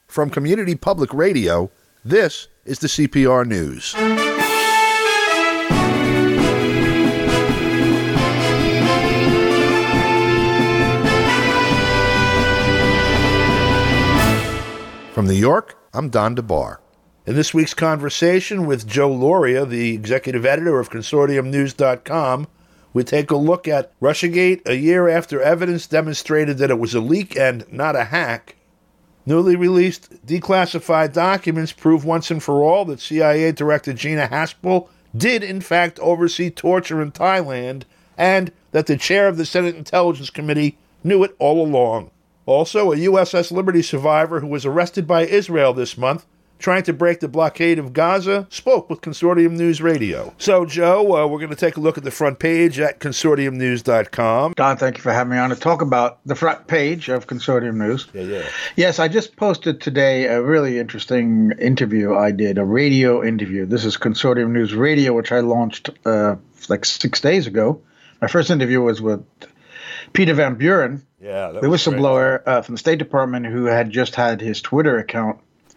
From Community Public Radio, this is the CPR News. From New York, I'm Don DeBar. In this week's conversation with Joe Lauria, the executive editor of ConsortiumNews.com, we take a look at Russiagate a year after evidence demonstrated that it was a leak and not a hack. Newly released declassified documents prove once and for all that CIA Director Gina Haspel did in fact oversee torture in Thailand, and that the chair of the Senate Intelligence Committee knew it all along. Also, a USS Liberty survivor who was arrested by Israel this month trying to break the blockade of Gaza spoke with Consortium News Radio. So, Joe, we're going to take a look at the front page at ConsortiumNews.com. Don, thank you for having me on to talk about the front page of Consortium News. Yeah. Yes, I just posted today a really interesting interview I did, a radio interview. This is Consortium News Radio, which I launched like 6 days ago. My first interview was with Peter Van Buren, the whistleblower from the State Department who had just had his Twitter account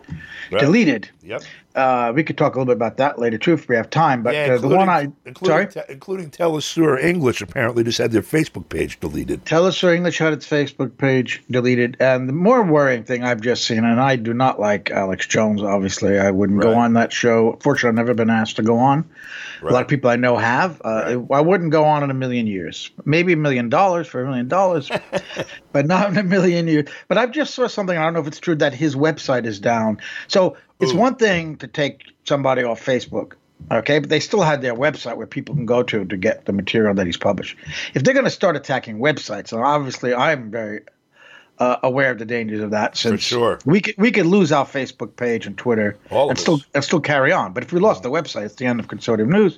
deleted. Yep. We could talk a little bit about that later, too, if we have time. But the one including Telesur English apparently just had their Facebook page deleted. Telesur English had its Facebook page deleted. And the more worrying thing I've just seen, and I do not like Alex Jones, obviously. I wouldn't go on that show. Fortunately, I've never been asked to go on. Right. A lot of people I know have. I wouldn't go on in a million years. Maybe $1 million for $1 million, but not in a million years. But I've just saw something, I don't know if it's true, that his website is down. So it's one thing to take somebody off Facebook, okay? But they still had their website where people can go to get the material that he's published. If they're going to start attacking websites, and obviously I'm very aware of the dangers of that. Since for sure. We could lose our Facebook page and Twitter and still carry on. But if we lost the website, it's the end of Consortium News,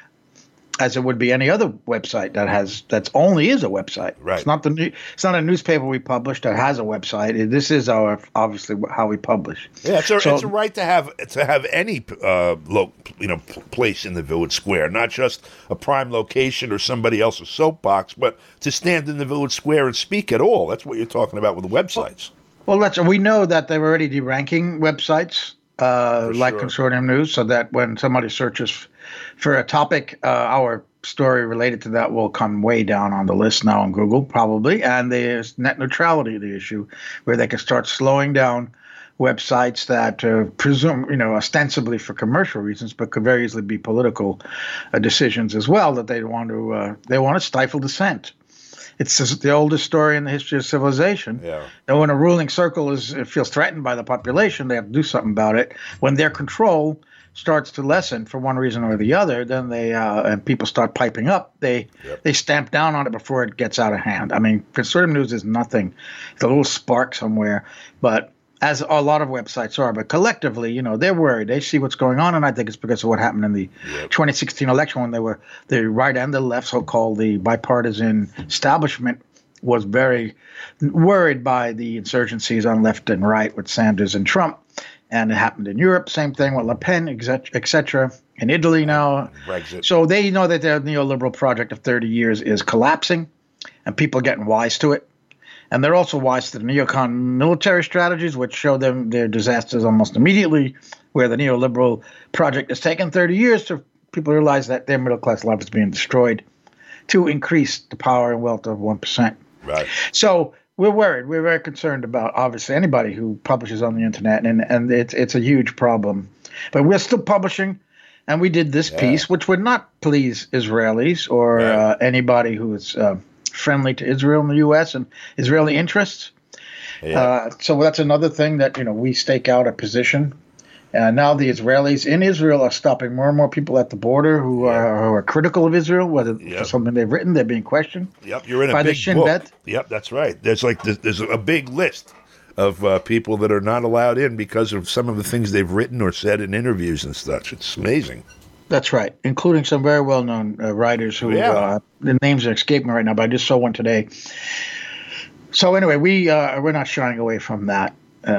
as it would be any other website that only is a website. Right. It's not a newspaper we publish that has a website. This is obviously how we publish. Yeah, it's a right to have any place in the Village Square, not just a prime location or somebody else's soapbox, but to stand in the Village Square and speak at all. That's what you're talking about with the websites. Well, we know that they're already deranking websites like Consortium News, so that when somebody searches for a topic, our story related to that will come way down on the list now on Google, probably. And there's net neutrality, the issue, where they can start slowing down websites that presume, ostensibly for commercial reasons, but could very easily be political decisions as well, that they want to stifle dissent. It's the oldest story in the history of civilization. Yeah. And when a ruling circle feels threatened by the population, they have to do something about it. When their control starts to lessen for one reason or the other, then and people start piping up, they stamp down on it before it gets out of hand. I mean, Consortium News is nothing. It's a little spark somewhere, but as a lot of websites are. But collectively, they're worried. They see what's going on, and I think it's because of what happened in the 2016 election when the right and the left, so-called the bipartisan establishment, was very worried by the insurgencies on left and right with Sanders and Trump. And it happened in Europe, same thing with Le Pen, et cetera, in Italy now. Brexit. So they know that their neoliberal project of 30 years is collapsing, and people are getting wise to it. And they're also wise to the neocon military strategies, which show them their disasters almost immediately, where the neoliberal project has taken 30 years to people realize that their middle-class life is being destroyed to increase the power and wealth of 1%. Right. So we're worried. We're very concerned about, obviously, anybody who publishes on the internet, and it's a huge problem. But we're still publishing, and we did this piece, which would not please Israelis or anybody who is friendly to Israel in the U.S. and Israeli interests. Yeah. So that's another thing that, we stake out a position. Now the Israelis in Israel are stopping more and more people at the border who are critical of Israel, whether for something they've written, they're being questioned. Yep, you're in a big book. Bet. Yep, that's right. There's a big list of people that are not allowed in because of some of the things they've written or said in interviews and such. It's amazing. That's right, including some very well-known writers who the names are escaping me right now, but I just saw one today. So anyway, we're not shying away from that.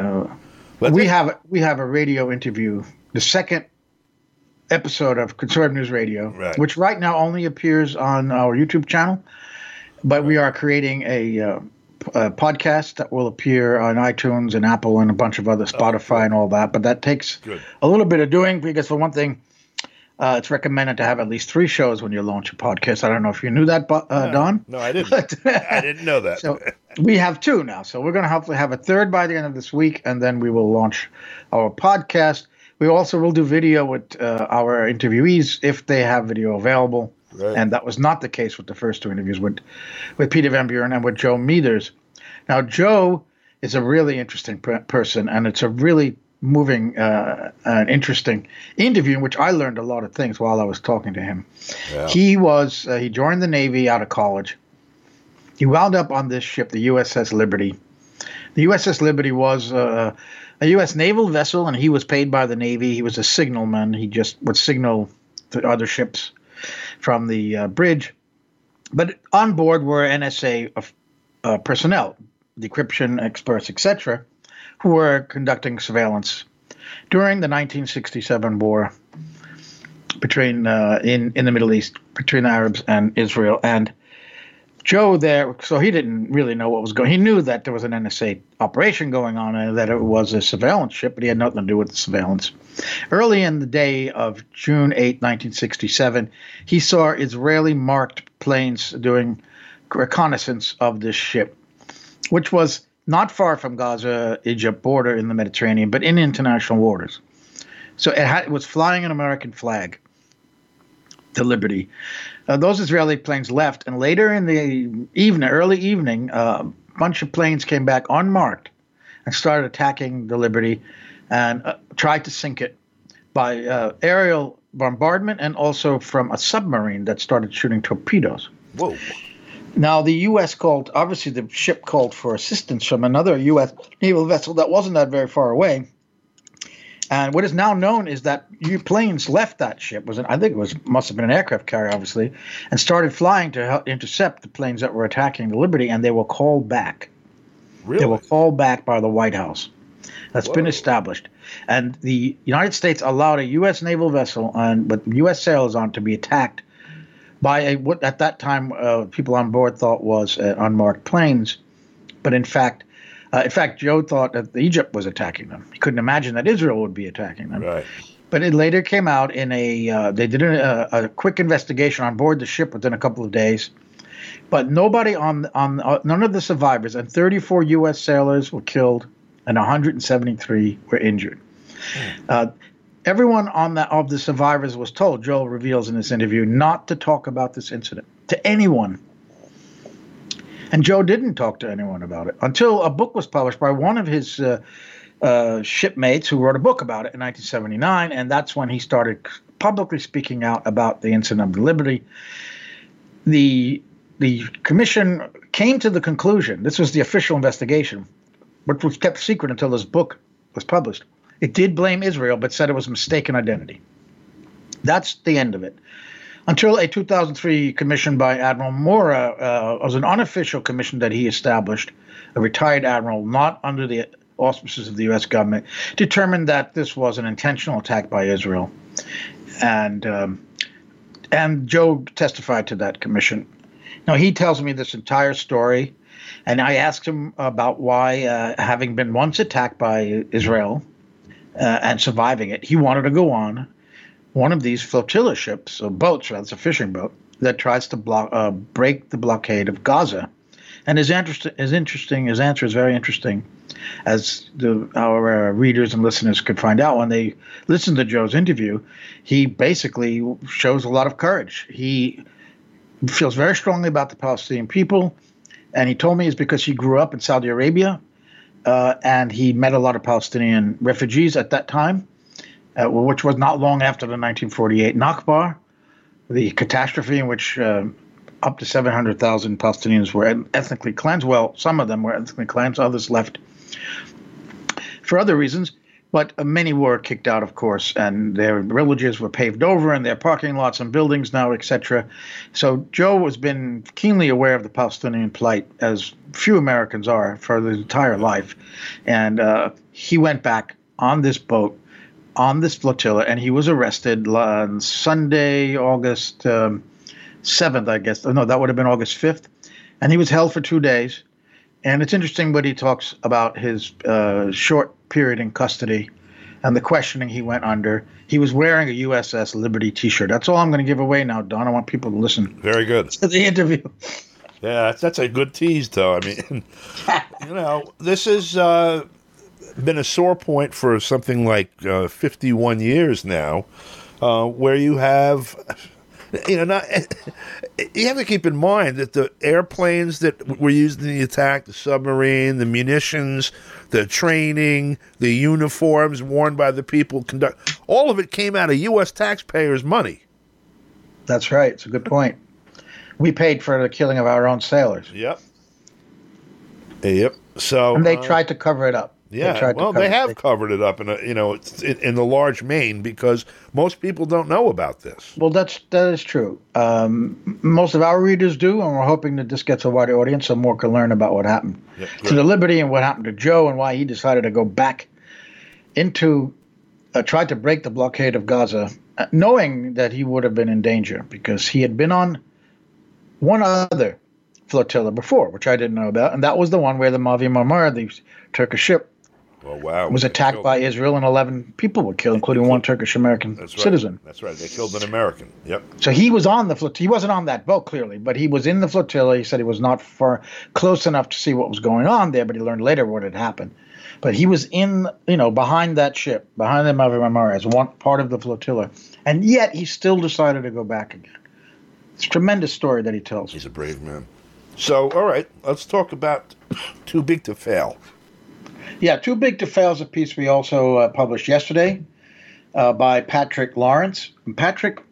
We have a radio interview, the second episode of Consortium News Radio, which right now only appears on our YouTube channel, but we are creating a podcast that will appear on iTunes and Apple and a bunch of other Spotify and all that. But that takes a little bit of doing because, for one thing, it's recommended to have at least 3 shows when you launch a podcast. I don't know if you knew that, Don. No, I didn't. I didn't know that. So we have 2 now. So we're going to hopefully have a 3rd by the end of this week, and then we will launch our podcast. We also will do video with our interviewees if they have video available. Right. And that was not the case with the first 2 interviews with Peter Van Buren and with Joe Meters. Now, Joe is a really interesting person, and it's a really moving and interesting interview in which I learned a lot of things while I was talking to him. Yeah. He joined the Navy out of college. He wound up on this ship, the USS Liberty. The USS Liberty was a U.S. naval vessel, and he was paid by the Navy. He was a signalman. He just would signal to other ships from the bridge. But on board were NSA personnel, decryption experts, etc., who were conducting surveillance during the 1967 war between in the Middle East, between the Arabs and Israel. And Joe there, so he didn't really know what was going on. He knew that there was an NSA operation going on and that it was a surveillance ship, but he had nothing to do with the surveillance. Early in the day of June 8, 1967, he saw Israeli marked planes doing reconnaissance of this ship, which was not far from Gaza-Egypt border in the Mediterranean, but in international waters. So it was flying an American flag, the Liberty. Those Israeli planes left, and later in the early evening, a bunch of planes came back unmarked and started attacking the Liberty and tried to sink it by aerial bombardment and also from a submarine that started shooting torpedoes. Whoa. Now, the U.S. obviously the ship called for assistance from another U.S. naval vessel that wasn't that very far away. And what is now known is that planes left that ship, must have been an aircraft carrier, obviously, and started flying to help intercept the planes that were attacking the Liberty, and they were called back. Really? They were called back by the White House. That's been established. And the United States allowed a U.S. naval vessel with U.S. sailors on to be attacked by what at that time people on board thought was unmarked planes. But in fact, Joe thought that Egypt was attacking them. He couldn't imagine that Israel would be attacking them. Right. But it later came out in they did a quick investigation on board the ship within a couple of days. But nobody none of the survivors, and 34 U.S. sailors were killed and 173 were injured. Everyone of the survivors was told, Joel reveals in this interview, not to talk about this incident to anyone. And Joe didn't talk to anyone about it until a book was published by one of his shipmates who wrote a book about it in 1979, and that's when he started publicly speaking out about the incident of the Liberty. The commission came to the conclusion, this was the official investigation, which was kept secret until this book was published. It did blame Israel, but said it was mistaken identity. That's the end of it. Until a 2003 commission by Admiral Mora was an unofficial commission that he established, a retired admiral, not under the auspices of the U.S. government, determined that this was an intentional attack by Israel. And Joe testified to that commission. Now, he tells me this entire story, and I asked him about why, having been once attacked by Israel and surviving it, he wanted to go on one of these flotilla ships, or boats, rather, it's a fishing boat, that tries to break the blockade of Gaza. And his answer is very interesting, as our readers and listeners could find out when they listen to Joe's interview. He basically shows a lot of courage. He feels very strongly about the Palestinian people, and he told me it's because he grew up in Saudi Arabia, and he met a lot of Palestinian refugees at that time, which was not long after the 1948 Nakba, the catastrophe in which up to 700,000 Palestinians were ethnically cleansed. Well, some of them were ethnically cleansed, others left for other reasons, but many were kicked out, of course, and their villages were paved over and their parking lots and buildings now, etc. So Joe has been keenly aware of the Palestinian plight, as few Americans are, for their entire life. And he went back on this boat, on this flotilla, and he was arrested on Sunday, August 7th, I guess. No, that would have been August 5th. And he was held for 2 days. And it's interesting what he talks about his short period in custody and the questioning he went under. He was wearing a USS Liberty T-shirt. That's all I'm going to give away now, Don. I want people to listen. Very good. To the interview. Yeah, that's a good tease, though. I mean, this has been a sore point for something like 51 years now, where you have, you have to keep in mind that the airplanes that were used in the attack, the submarine, the munitions, the training, the uniforms worn by the people, all of it came out of U.S. taxpayers' money. That's right. It's a good point. We paid for the killing of our own sailors. Yep. So, and they tried to cover it up. Yeah, they have covered it up in in the large main, because most people don't know about this. Well, that is true. Most of our readers do, and we're hoping that this gets a wider audience so more can learn about what happened to the Liberty and what happened to Joe and why he decided to go back into tried to break the blockade of Gaza, knowing that he would have been in danger because he had been on one other flotilla before, which I didn't know about, and that was the one where the Mavi Marmara, the Turkish ship, was attacked by Israel, and 11 people were killed, including one Turkish-American citizen. That's right. They killed an American. Yep. So he was on the flotilla. He wasn't on that boat, clearly, but he was in the flotilla. He said he was not close enough to see what was going on there, but he learned later what had happened. But he was behind that ship, behind the Mavi Marmara, as one part of the flotilla, and yet he still decided to go back again. It's a tremendous story that he tells. He's a brave man. So, all right, let's talk about Too Big to Fail. Yeah, Too Big to Fail is a piece we also published yesterday by Patrick Lawrence. And Patrick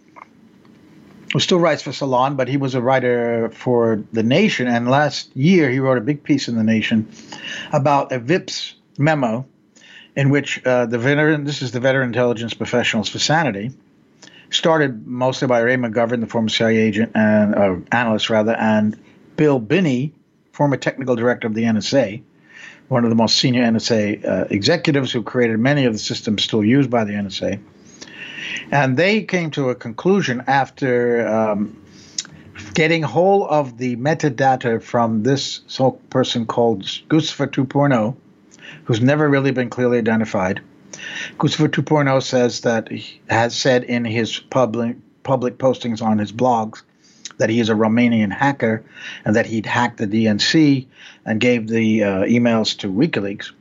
still writes for Salon, but he was a writer for The Nation, and last year he wrote a big piece in The Nation about a VIPS memo in which this is the Veteran Intelligence Professionals for Sanity, started mostly by Ray McGovern, the former CIA agent and analyst rather, and Bill Binney, former technical director of the NSA, one of the most senior NSA executives who created many of the systems still used by the NSA. And they came to a conclusion after getting hold of the metadata from this person called Guccifer 2.0, who's never really been clearly identified. Guccifer 2.0 says that he has said in his public postings on his blogs that he is a Romanian hacker and that he'd hacked the DNC and gave the emails to WikiLeaks.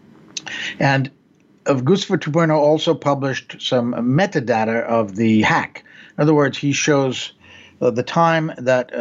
And Guccifer 2.0 also published some metadata of the hack. In other words, he shows the time that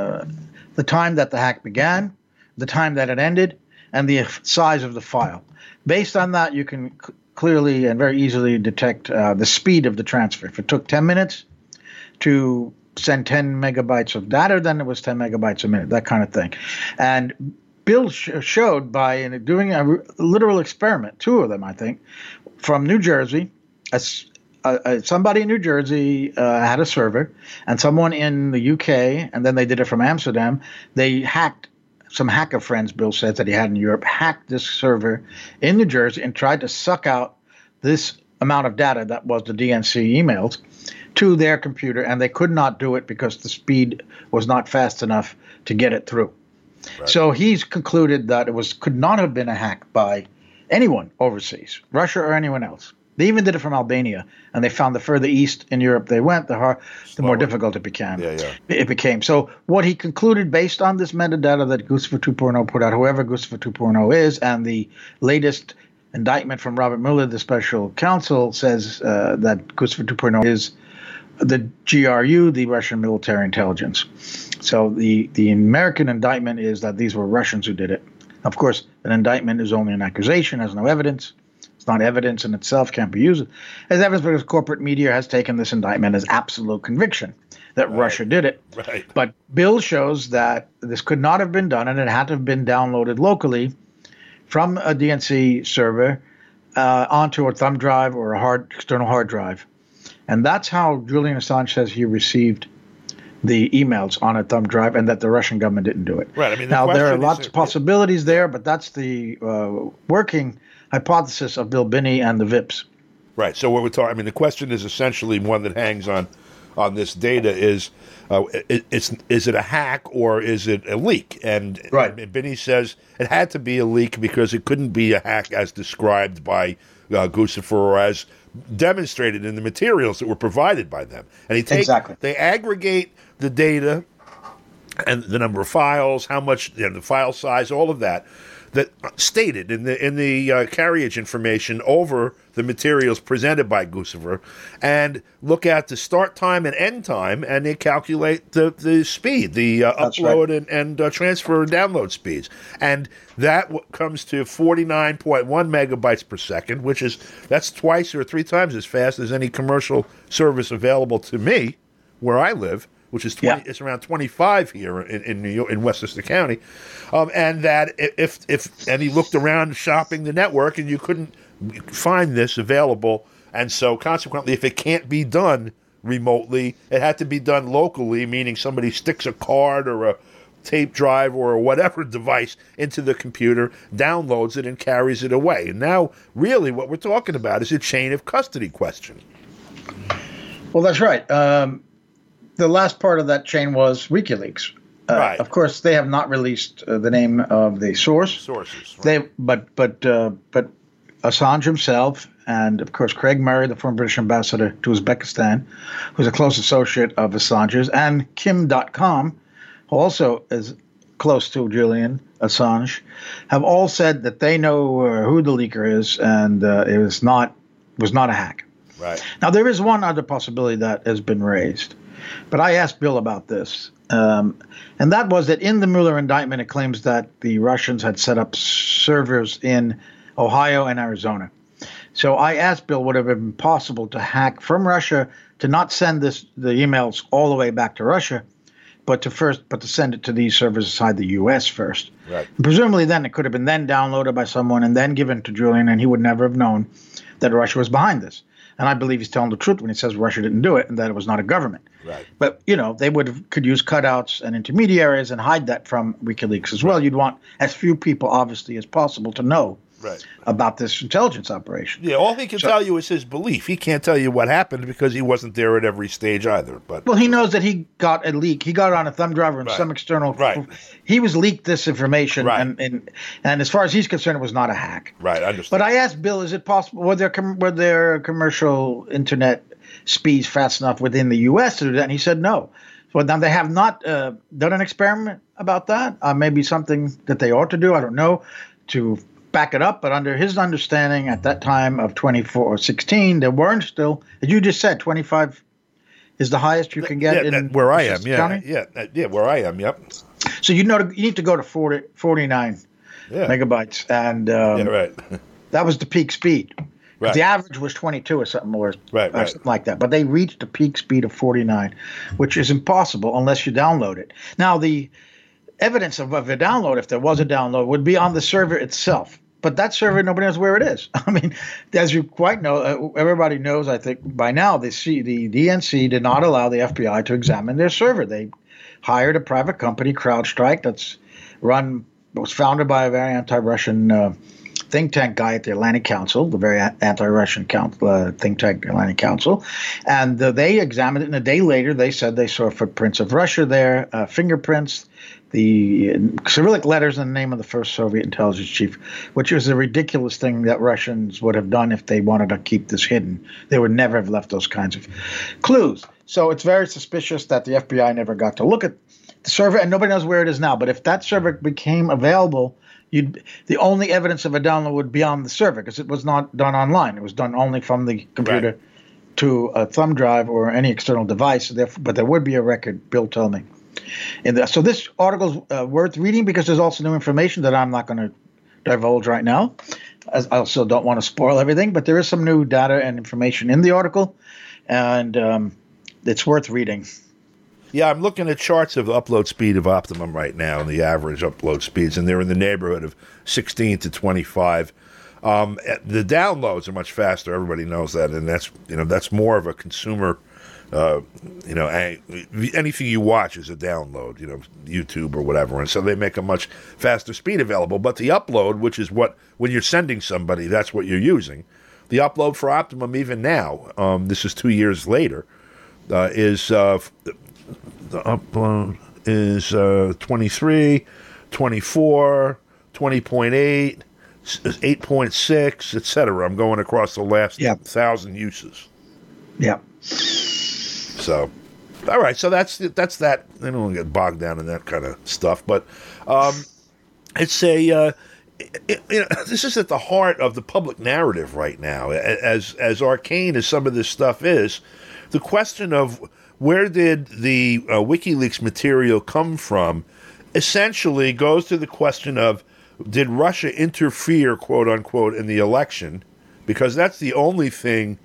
the hack began, the time that it ended, and the size of the file. Based on that, you can clearly and very easily detect the speed of the transfer. If it took 10 minutes to send 10 megabytes of data, then it was 10 megabytes a minute, that kind of thing. And Bill showed by doing a literal experiment, two of them, I think, from New Jersey. Somebody in New Jersey had a server, and someone in the UK, and then they did it from Amsterdam. They hacked, some hacker friends, Bill says, that he had in Europe, hacked this server in New Jersey and tried to suck out this amount of data that was the DNC emails to their computer, and they could not do it because the speed was not fast enough to get it through. Right. So he's concluded that it could not have been a hack by anyone overseas, Russia or anyone else. They even did it from Albania, and they found the further east in Europe they went, the more difficult it became. It became. So what he concluded based on this metadata that Guccifer 2.0 put out, whoever Guccifer 2.0 is, and the latest indictment from Robert Mueller, the special counsel, says that Guccifer 2.0 is the GRU, the Russian military intelligence. So the American indictment is that these were Russians who did it. Of course, an indictment is only an accusation, has no evidence. It's not evidence in itself, can't be used as evidence because corporate media has taken this indictment as absolute conviction that Russia did it. Right. But Bill shows that this could not have been done, and it had to have been downloaded locally from a DNC server onto a thumb drive or a external hard drive. And that's how Julian Assange says he received the emails on a thumb drive, and that the Russian government didn't do it. Right. I mean, now, there are lots of possibilities there, but that's the working hypothesis of Bill Binney and the VIPs. Right. So what we're talking, I mean, the question is essentially one that hangs on on this data is is it a hack or is it a leak? And Binney says it had to be a leak because it couldn't be a hack as described by Guccifer or as demonstrated in the materials that were provided by them. And they aggregate the data and the number of files, how much, the file size, all of that stated in the carriage information over the materials presented by Guccifer, and look at the start time and end time, and they calculate the speed, the upload and transfer and download speeds, and that comes to 49.1 megabytes per second, that's twice or three times as fast as any commercial service available to me where I live, which is 20, it's around 25 here in New York, in Westchester County, and that and he looked around shopping the network, and you couldn't find this available, and so consequently, if it can't be done remotely, it had to be done locally, meaning somebody sticks a card or a tape drive or whatever device into the computer, downloads it, and carries it away. And now, really, what we're talking about is a chain of custody question. Well, that's right. The last part of that chain was WikiLeaks. Right. Of course, they have not released the name of the sources. Right. But Assange himself, and of course Craig Murray, the former British ambassador to Uzbekistan, who's a close associate of Assange's, and Kim Dotcom, who also is close to Julian Assange, have all said that they know who the leaker is, and it was not a hack. Right. Now there is one other possibility that has been raised. But I asked Bill about this, and that was that in the Mueller indictment, it claims that the Russians had set up servers in Ohio and Arizona. So I asked Bill, would it have been possible to hack from Russia, to not send the emails all the way back to Russia, but to send it to these servers inside the U.S. first. Right. And presumably then it could have been then downloaded by someone and then given to Julian, and he would never have known that Russia was behind this. And I believe he's telling the truth when he says Russia didn't do it and that it was not a government. Right. But, they could use cutouts and intermediaries and hide that from WikiLeaks as well. You'd want as few people, obviously, as possible to know about this intelligence operation. Yeah, all he can tell you is his belief. He can't tell you what happened because he wasn't there at every stage either. But well, he knows that he got a leak. He got it on a thumb drive and some external. Right. He was leaked this information, right. and as far as he's concerned, it was not a hack. Right, I understand. But I asked Bill, is it possible? Were there commercial internet speeds fast enough within the U.S. to do that? And he said no. So now they have not done an experiment about that. Maybe something that they ought to do. I don't know to back it up, but under his understanding at that time of 24 or 16, there weren't still, as you just said, 25 is the highest you can get in where I am. County? Where I am. Yep. So you need to go to 49 megabytes, and that was the peak speed. Right. The average was 22 or something, or something like that. But they reached a peak speed of 49, which is impossible unless you download it. Now, the evidence of a download, if there was a download, would be on the server itself. But that server, nobody knows where it is. I mean, as you quite know, everybody knows, I think, by now, the DNC did not allow the FBI to examine their server. They hired a private company, CrowdStrike, was founded by a very anti-Russian think tank guy at the Atlantic Council, the very anti-Russian think tank Atlantic Council. And they examined it, and a day later, they said they saw footprints of Russia there, fingerprints, the Cyrillic letters in the name of the first Soviet intelligence chief, which was a ridiculous thing that Russians would have done if they wanted to keep this hidden. They would never have left those kinds of clues. So it's very suspicious that the FBI never got to look at the server, and nobody knows where it is now. But if that server became available, the only evidence of a download would be on the server, because it was not done online. It was done only from the computer to a thumb drive or any external device. But there would be a record, Bill told me. So this article is worth reading because there's also new information that I'm not going to divulge right now. As I also don't want to spoil everything, but there is some new data and information in the article, and it's worth reading. Yeah, I'm looking at charts of upload speed of Optimum right now, and the average upload speeds, and they're in the neighborhood of 16 to 25. The downloads are much faster. Everybody knows that, and that's more of a consumer. Anything you watch is a download, YouTube or whatever, and so they make a much faster speed available. But the upload, which is when you're sending somebody, that's what you're using. The upload for Optimum, even now, this is 2 years later, the upload is 23, 24, 20.8, 8.6, etc. I'm going across the last 1,000 uses. Yeah. So, all right. So that's that. I don't want to get bogged down in that kind of stuff, but it's a. This is at the heart of the public narrative right now. As arcane as some of this stuff is, the question of where did the WikiLeaks material come from essentially goes to the question of, did Russia interfere, quote unquote, in the election? Because that's the only thing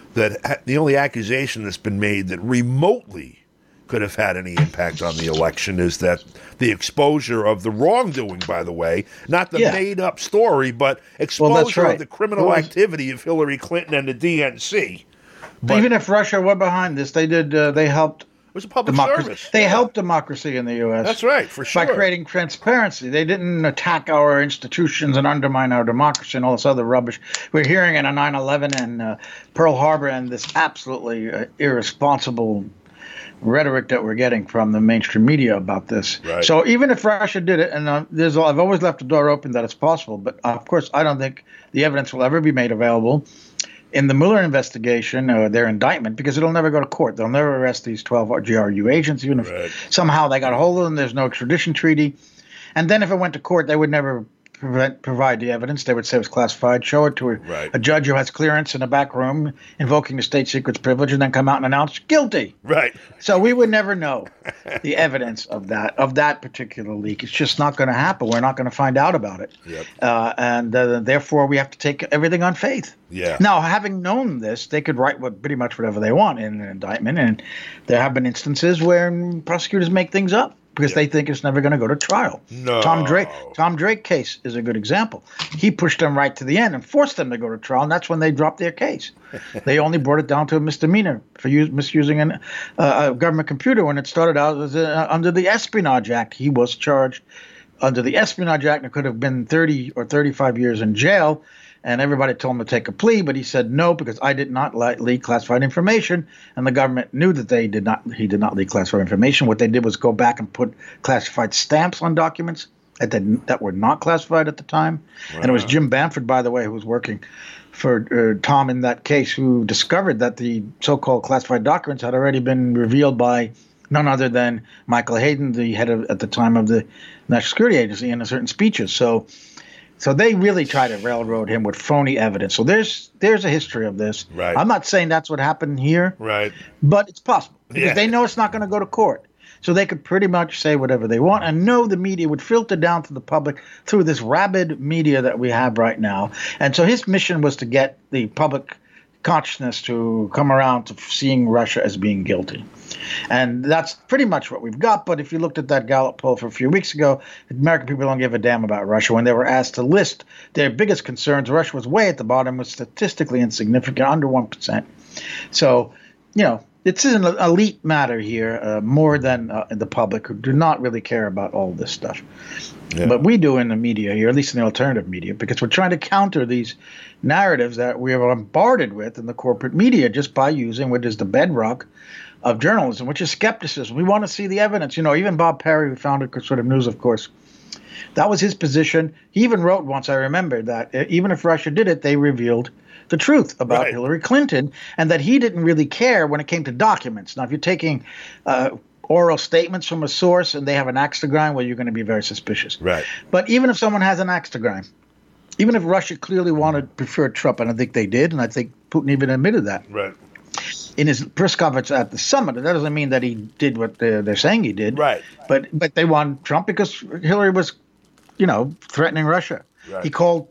the only accusation that's been made that remotely could have had any impact on the election is that the exposure of the wrongdoing, by the way, not the made-up story, but exposure of the criminal activity of Hillary Clinton and the DNC. But even if Russia were behind this, they did. They helped. It was a public service. They helped democracy in the U.S. That's right, for sure. By creating transparency. They didn't attack our institutions and undermine our democracy and all this other rubbish we're hearing in 9/11 and Pearl Harbor and this absolutely irresponsible rhetoric that we're getting from the mainstream media about this. Right. So even if Russia did it, and I've always left the door open that it's possible, but of course I don't think the evidence will ever be made available in the Mueller investigation or their indictment, because it'll never go to court. They'll never arrest these 12 GRU agents, even if somehow they got a hold of them. There's no extradition treaty. And then if it went to court, they would never provide the evidence. They would say it was classified, show it to a judge who has clearance in a back room, invoking the state secret's privilege, and then come out and announce guilty. Right. So we would never know the evidence of that particular leak. It's just not going to happen. We're not going to find out about it. Yep. And therefore, we have to take everything on faith. Yeah. Now, having known this, they could write pretty much whatever they want in an indictment, and there have been instances where prosecutors make things up because they think it's never going to go to trial. No. Tom Drake case is a good example. He pushed them right to the end and forced them to go to trial, and that's when they dropped their case. They only brought it down to a misdemeanor for misusing a government computer when it started out as under the Espionage Act. He was charged under the Espionage Act and could have been 30 or 35 years in jail. And everybody told him to take a plea, but he said no because I did not leak classified information, and the government knew that he did not leak classified information. What they did was go back and put classified stamps on documents that were not classified at the time. Wow. And it was Jim Bamford, by the way, who was working for Tom in that case, who discovered that the so-called classified documents had already been revealed by none other than Michael Hayden, the head at the time of the National Security Agency, in certain speeches. So they really try to railroad him with phony evidence. So there's a history of this. Right. I'm not saying that's what happened here. Right. But it's possible because they know it's not going to go to court. So they could pretty much say whatever they want and know the media would filter down to the public through this rabid media that we have right now. And so his mission was to get the public consciousness to come around to seeing Russia as being guilty. And that's pretty much what we've got. But if you looked at that Gallup poll for a few weeks ago, American people don't give a damn about Russia. When they were asked to list their biggest concerns, Russia was way at the bottom, was statistically insignificant, under 1%. So, this is an elite matter here, more than the public, who do not really care about all this stuff. Yeah. But we do in the media here, at least in the alternative media, because we're trying to counter these narratives that we are bombarded with in the corporate media just by using what is the bedrock of journalism, which is skepticism. We want to see the evidence. Even Bob Perry, who founded Conservative News, of course, that was his position. He even wrote once, I remember, that even if Russia did it, they revealed the truth about Hillary Clinton, and that he didn't really care when it came to documents. Now, if you're taking oral statements from a source and they have an axe to grind, well, you're going to be very suspicious. Right. But even if someone has an axe to grind, even if Russia clearly preferred Trump, and I think they did, and I think Putin even admitted that. Right. In his press conference at the summit, that doesn't mean that he did what they're saying he did. Right. But they wanted Trump because Hillary was, threatening Russia. Right. She called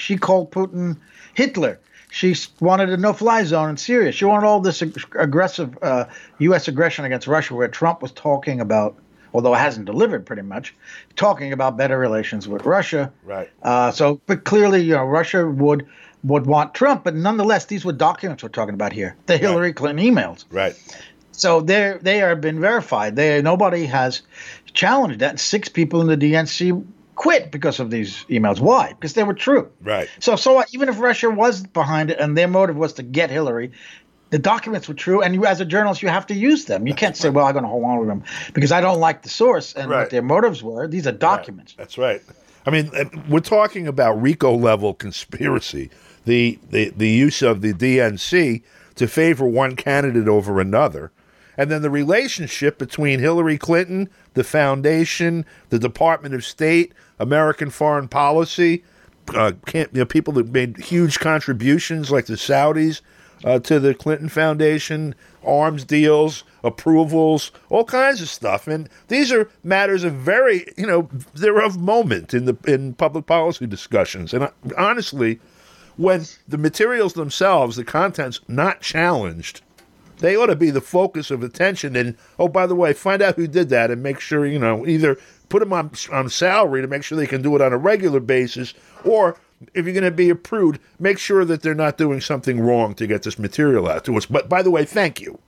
Putin Hitler. She wanted a no-fly zone in Syria. She wanted all this aggressive U.S. aggression against Russia, where Trump was talking about, although it hasn't delivered pretty much, talking about better relations with Russia. Right. But clearly, Russia would want Trump, but nonetheless, these were documents we're talking about here, the Hillary Clinton emails. Right. So they have been verified. Nobody has challenged that. 6 people in the DNC quit because of these emails. Why? Because they were true. Right. So what? Even if Russia was behind it and their motive was to get Hillary, The documents were true, and you, as a journalist, you have to use them. You can't say, well, I'm going to hold on to them because I don't like the source and what their motives were. These are documents. Right. That's right. I mean, we're talking about RICO-level conspiracy, the use of the DNC to favor one candidate over another, and then the relationship between Hillary Clinton, the foundation, the Department of State, American foreign policy, people that made huge contributions like the Saudis, to the Clinton Foundation, arms deals, approvals, all kinds of stuff. And these are matters of very, they're of moment in public policy discussions. And honestly, when the materials themselves, the content's not challenged, they ought to be the focus of attention. And, oh, by the way, find out who did that and make sure, either put them on salary to make sure they can do it on a regular basis, or if you're going to be approved, make sure that they're not doing something wrong to get this material out to us. But by the way, thank you.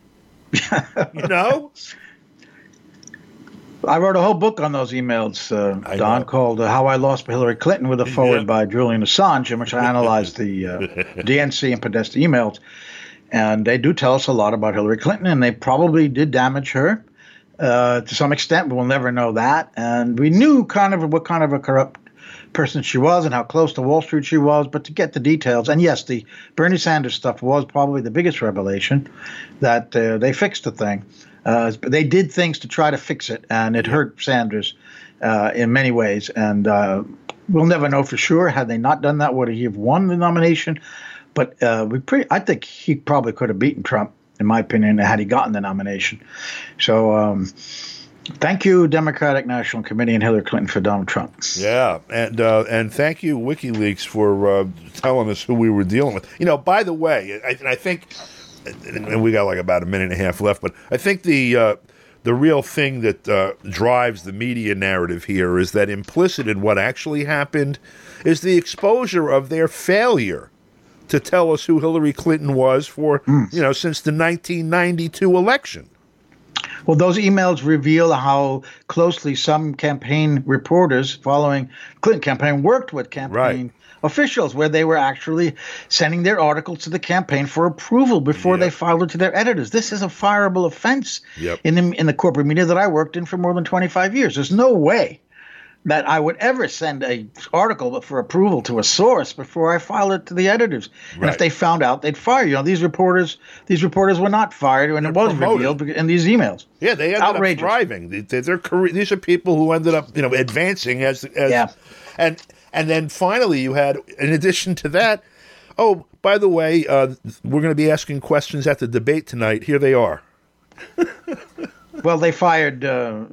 I wrote a whole book on those emails, Don, called How I Lost Hillary Clinton, with a forward by Julian Assange, in which I analyzed the DNC and Podesta emails. And they do tell us a lot about Hillary Clinton, and they probably did damage her to some extent, but we'll never know that. And we knew what kind of a corrupt person she was and how close to Wall Street she was, but to get the details. And yes, the Bernie Sanders stuff was probably the biggest revelation, that they fixed the thing. They did things to try to fix it, and it hurt Sanders in many ways. And we'll never know for sure. Had they not done that, would he have won the nomination? But I think he probably could have beaten Trump, in my opinion, had he gotten the nomination. So thank you, Democratic National Committee and Hillary Clinton, for Donald Trump. Yeah, and thank you, WikiLeaks, for telling us who we were dealing with. By the way, I think, and we got like about a minute and a half left, but I think the real thing that drives the media narrative here is that implicit in what actually happened is the exposure of their failure to tell us who Hillary Clinton was since the 1992 election. Well, those emails reveal how closely some campaign reporters following Clinton campaign worked with campaign officials, where they were actually sending their articles to the campaign for approval before they filed it to their editors. This is a fireable offense in the corporate media that I worked in for more than 25 years. There's no way that I would ever send an article for approval to a source before I file it to the editors. And if they found out, they'd fire you. These reporters were not fired, and it was revealed in these emails. Yeah, they ended up thriving. Their career, these are people who ended up, advancing and then finally you had, in addition to that, oh, by the way, we're going to be asking questions at the debate tonight. Here they are. Well, they fired,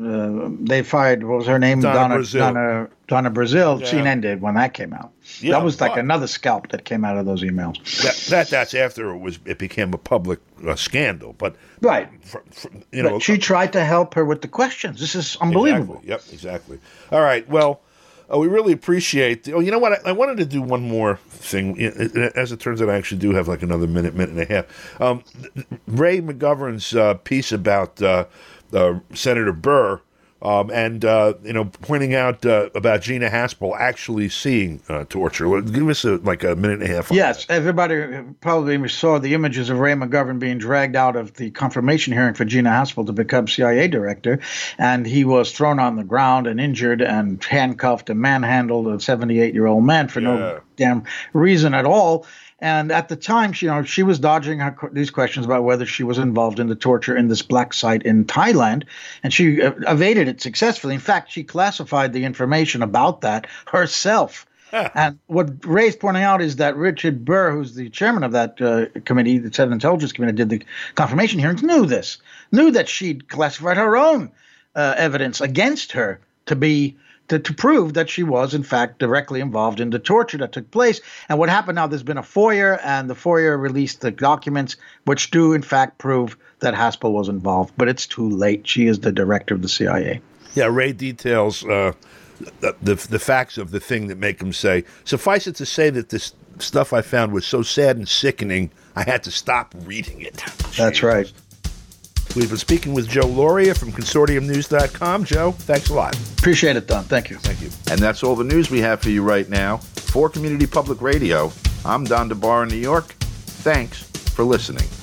what was her name? Donna Brazile. Yeah. CNN did when that came out. Yeah, that was like another scalp that came out of those emails. That's after it became a public scandal. But but she tried to help her with the questions. This is unbelievable. Exactly. Yep, exactly. All right, well, we really appreciate. Oh, you know what? I wanted to do one more thing. As it turns out, I actually do have like another minute and a half. Ray McGovern's piece about Senator Burr, and pointing out about Gina Haspel actually seeing torture. Give us a minute and a half. Yes, everybody probably saw the images of Ray McGovern being dragged out of the confirmation hearing for Gina Haspel to become CIA director, and he was thrown on the ground and injured and handcuffed and manhandled, a 78-year-old man, for no damn reason at all. And at the time, she was dodging these questions about whether she was involved in the torture in this black site in Thailand, and she evaded it successfully. In fact, she classified the information about that herself. And what Ray's pointing out is that Richard Burr, who's the chairman of that committee, the Senate Intelligence Committee, did the confirmation hearings, knew that she'd classified her own evidence against her to prove that she was, in fact, directly involved in the torture that took place. And what happened now, there's been a FOIA, and the FOIA released the documents which do, in fact, prove that Haspel was involved. But it's too late. She is the director of the CIA. Yeah, Ray details the facts of the thing that make him say, suffice it to say that this stuff I found was so sad and sickening, I had to stop reading it. That's right. We've been speaking with Joe Lauria from ConsortiumNews.com. Joe, thanks a lot. Appreciate it, Don. Thank you. Thank you. And that's all the news we have for you right now. For Community Public Radio, I'm Don DeBar in New York. Thanks for listening.